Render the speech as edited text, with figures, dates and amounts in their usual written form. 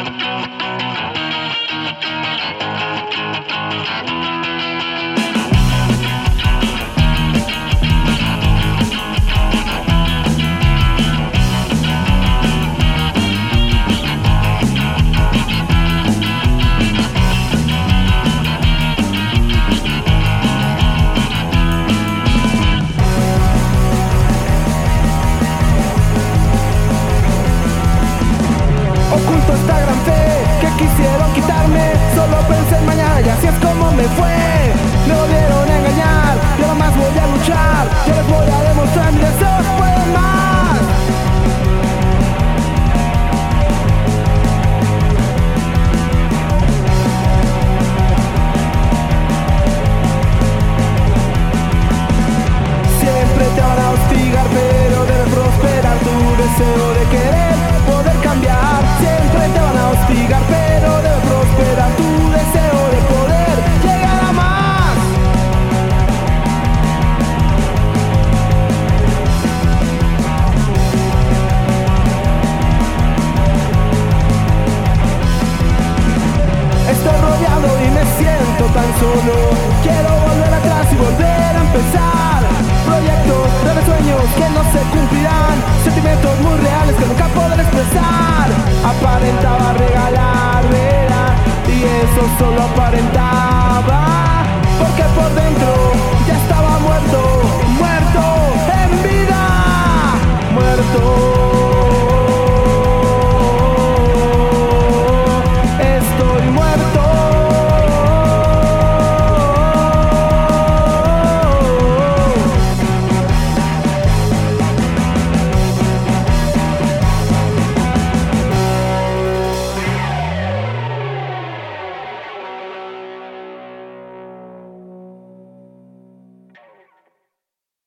Oculto esta gran fe que quisieron quitarme. Solo pensé en mañana y así es como me fue. Me volvieron a engañar y ahora más voy a luchar. Yo les voy a demostrar mi deseo, pueden más. Siempre te van a hostigar, pero debe prosperar tu deseo de querer poder cambiar. Siempre te van a hostigar, pero debe prosperar tu deseo de poder llegar a más. Estoy rodeado y me siento tan solo. Quiero volver atrás y volver a empezar. Proyectos, de sueños que no se cumplirán. Sentimientos muy reales que nunca podré expresar. Aparentaba regalar, ¿verdad? Y eso solo aparentaba. Porque por dentro ya estaba muerto, muerto en vida, muerto.